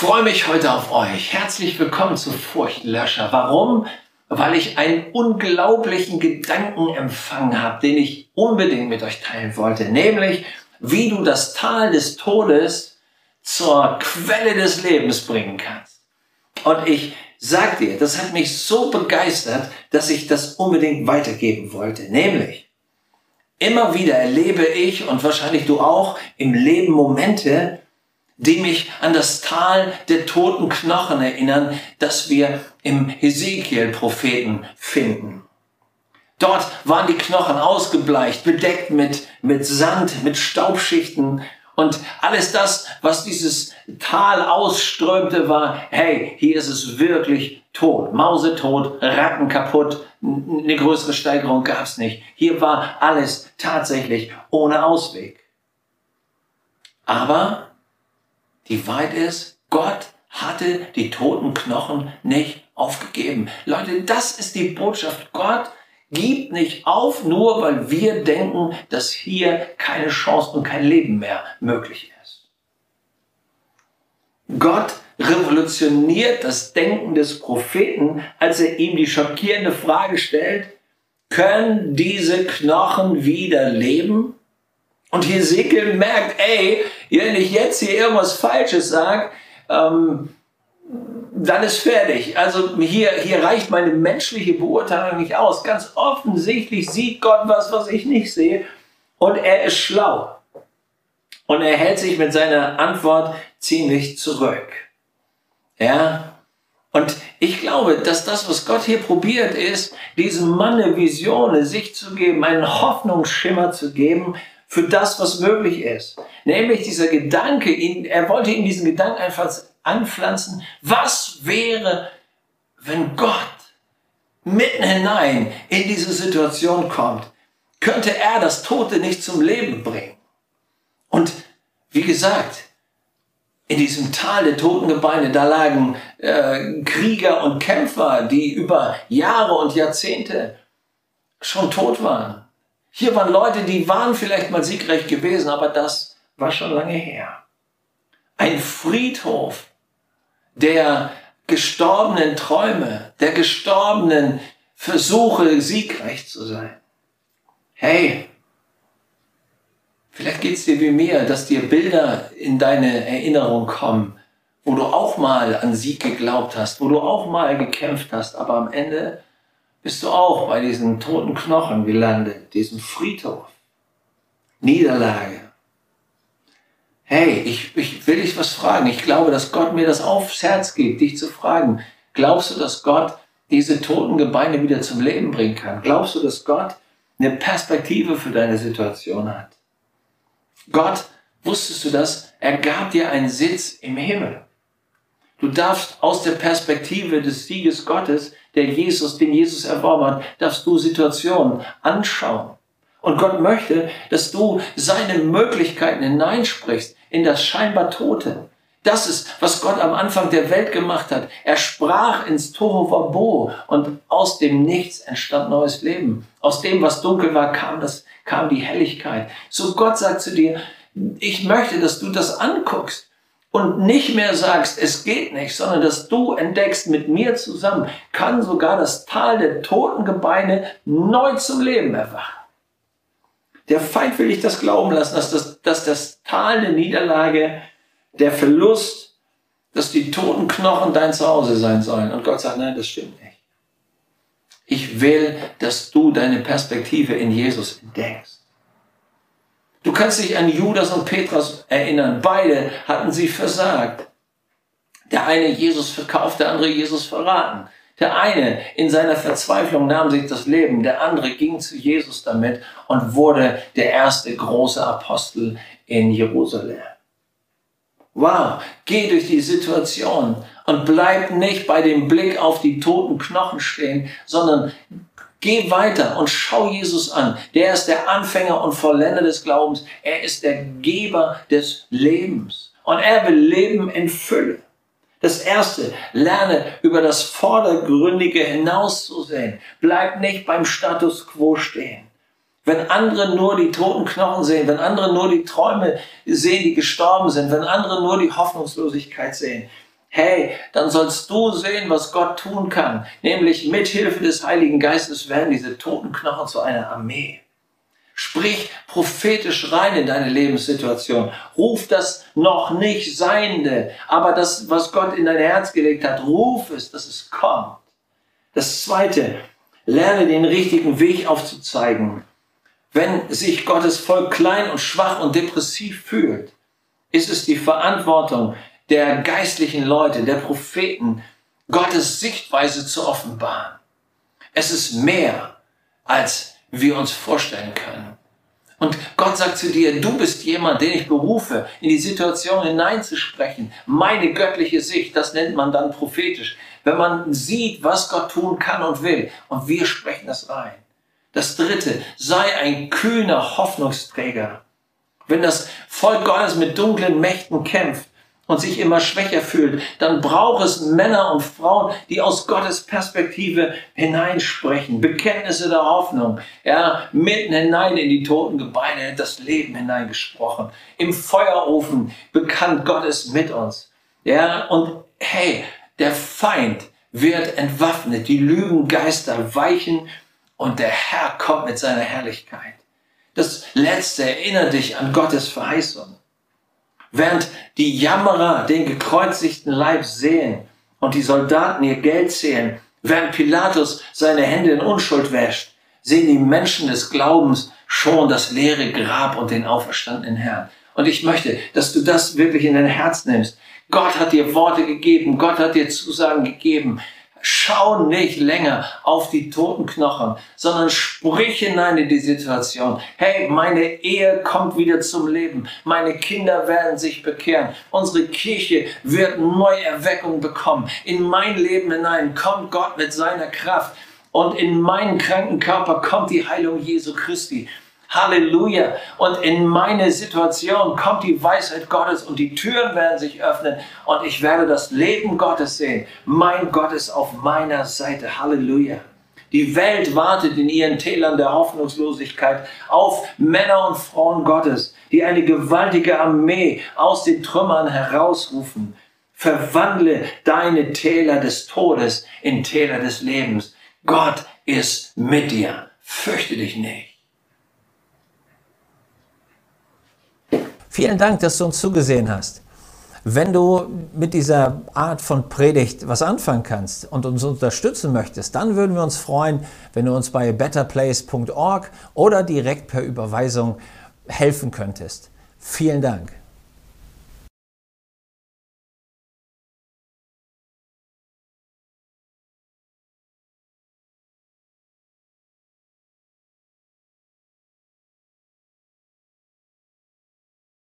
freue mich heute auf euch. Herzlich willkommen zu Furchtlöscher. Warum? Weil ich einen unglaublichen Gedanken empfangen habe, den ich unbedingt mit euch teilen wollte. Nämlich, wie du das Tal des Todes zur Quelle des Lebens bringen kannst. Und ich sag dir, das hat mich so begeistert, dass ich das unbedingt weitergeben wollte. Nämlich, immer wieder erlebe ich und wahrscheinlich du auch im Leben Momente, die mich an das Tal der toten Knochen erinnern, das wir im Hesekiel-Propheten finden. Dort waren die Knochen ausgebleicht, bedeckt mit Sand, mit Staubschichten. Und alles das, was dieses Tal ausströmte, war, hey, hier ist es wirklich tot. Mausetot, Ratten kaputt, eine größere Steigerung gab es nicht. Hier war alles tatsächlich ohne Ausweg. Aber die Wahrheit ist, Gott hatte die toten Knochen nicht aufgegeben. Leute, das ist die Botschaft. Gott gibt nicht auf, nur weil wir denken, dass hier keine Chance und kein Leben mehr möglich ist. Gott revolutioniert das Denken des Propheten, als er ihm die schockierende Frage stellt, können diese Knochen wieder leben? Und Hesekiel merkt, ey, wenn ich jetzt hier irgendwas Falsches sage, dann ist fertig. Also hier reicht meine menschliche Beurteilung nicht aus. Ganz offensichtlich sieht Gott was ich nicht sehe. Und er ist schlau. Und er hält sich mit seiner Antwort ziemlich zurück. Ja. Und ich glaube, dass das, was Gott hier probiert, ist, diesem Mann eine Vision, sich zu geben, einen Hoffnungsschimmer zu geben, für das, was möglich ist. Nämlich dieser Gedanke, er wollte ihm diesen Gedanken einfach anpflanzen, was wäre, wenn Gott mitten hinein in diese Situation kommt? Könnte er das Tote nicht zum Leben bringen? Und wie gesagt, in diesem Tal der toten Gebeine, da lagen Krieger und Kämpfer, die über Jahre und Jahrzehnte schon tot waren. Hier waren Leute, die waren vielleicht mal siegreich gewesen, aber das war schon lange her. Ein Friedhof der gestorbenen Träume, der gestorbenen Versuche, siegreich zu sein. Hey, vielleicht geht's dir wie mir, dass dir Bilder in deine Erinnerung kommen, wo du auch mal an Sieg geglaubt hast, wo du auch mal gekämpft hast, aber am Ende bist du auch bei diesen toten Knochen gelandet, diesem Friedhof. Niederlage. Hey, ich will dich was fragen. Ich glaube, dass Gott mir das aufs Herz gibt, dich zu fragen. Glaubst du, dass Gott diese toten Gebeine wieder zum Leben bringen kann? Glaubst du, dass Gott eine Perspektive für deine Situation hat? Gott, wusstest du das? Er gab dir einen Sitz im Himmel. Du darfst aus der Perspektive des Sieges Gottes, den Jesus erworben hat, darfst du Situationen anschauen. Und Gott möchte, dass du seine Möglichkeiten hineinsprichst in das scheinbar Tote. Das ist, was Gott am Anfang der Welt gemacht hat. Er sprach ins Tohuwabohu und aus dem Nichts entstand neues Leben. Aus dem, was dunkel war, kam die Helligkeit. So Gott sagt zu dir, ich möchte, dass du das anguckst. Und nicht mehr sagst, es geht nicht, sondern dass du entdeckst, mit mir zusammen kann sogar das Tal der toten Gebeine neu zum Leben erwachen. Der Feind will dich das glauben lassen, dass das Tal der Niederlage, der Verlust, dass die toten Knochen dein Zuhause sein sollen. Und Gott sagt, nein, das stimmt nicht. Ich will, dass du deine Perspektive in Jesus entdeckst. Du kannst dich an Judas und Petrus erinnern. Beide hatten sie versagt. Der eine Jesus verkauft, der andere Jesus verraten. Der eine in seiner Verzweiflung nahm sich das Leben. Der andere ging zu Jesus damit und wurde der erste große Apostel in Jerusalem. Wow, geh durch die Situation und bleib nicht bei dem Blick auf die toten Knochen stehen, sondern geh weiter und schau Jesus an. Der ist der Anfänger und Vollender des Glaubens. Er ist der Geber des Lebens. Und er will Leben in Fülle. Das Erste, lerne über das Vordergründige hinauszusehen. Bleib nicht beim Status quo stehen. Wenn andere nur die toten Knochen sehen, wenn andere nur die Träume sehen, die gestorben sind, wenn andere nur die Hoffnungslosigkeit sehen, hey, dann sollst du sehen, was Gott tun kann. Nämlich mit Hilfe des Heiligen Geistes werden diese toten Knochen zu einer Armee. Sprich prophetisch rein in deine Lebenssituation. Ruf das noch nicht Seiende, aber das, was Gott in dein Herz gelegt hat, ruf es, dass es kommt. Das Zweite, lerne den richtigen Weg aufzuzeigen. Wenn sich Gottes Volk klein und schwach und depressiv fühlt, ist es die Verantwortung der geistlichen Leute, der Propheten, Gottes Sichtweise zu offenbaren. Es ist mehr, als wir uns vorstellen können. Und Gott sagt zu dir, du bist jemand, den ich berufe, in die Situation hineinzusprechen. Meine göttliche Sicht, das nennt man dann prophetisch. Wenn man sieht, was Gott tun kann und will, und wir sprechen das rein. Das Dritte, sei ein kühner Hoffnungsträger. Wenn das Volk Gottes mit dunklen Mächten kämpft und sich immer schwächer fühlt, dann braucht es Männer und Frauen, die aus Gottes Perspektive hineinsprechen. Bekenntnisse der Hoffnung. Ja, mitten hinein in die toten Gebeine, das Leben hineingesprochen. Im Feuerofen bekannt, Gott ist mit uns. Ja, und hey, der Feind wird entwaffnet, die Lügengeister weichen und der Herr kommt mit seiner Herrlichkeit. Das Letzte, erinnere dich an Gottes Verheißung. Während die Jammerer den gekreuzigten Leib sehen und die Soldaten ihr Geld zählen, während Pilatus seine Hände in Unschuld wäscht, sehen die Menschen des Glaubens schon das leere Grab und den auferstandenen Herrn. Und ich möchte, dass du das wirklich in dein Herz nimmst. Gott hat dir Worte gegeben, Gott hat dir Zusagen gegeben. Schau nicht länger auf die toten Knochen, sondern sprich hinein in die Situation. Hey, meine Ehe kommt wieder zum Leben. Meine Kinder werden sich bekehren. Unsere Kirche wird Neuerweckung bekommen. In mein Leben hinein kommt Gott mit seiner Kraft. Und in meinen kranken Körper kommt die Heilung Jesu Christi. Halleluja. Und in meine Situation kommt die Weisheit Gottes und die Türen werden sich öffnen und ich werde das Leben Gottes sehen. Mein Gott ist auf meiner Seite. Halleluja. Die Welt wartet in ihren Tälern der Hoffnungslosigkeit auf Männer und Frauen Gottes, die eine gewaltige Armee aus den Trümmern herausrufen. Verwandle deine Täler des Todes in Täler des Lebens. Gott ist mit dir. Fürchte dich nicht. Vielen Dank, dass du uns zugesehen hast. Wenn du mit dieser Art von Predigt was anfangen kannst und uns unterstützen möchtest, dann würden wir uns freuen, wenn du uns bei betterplace.org oder direkt per Überweisung helfen könntest. Vielen Dank.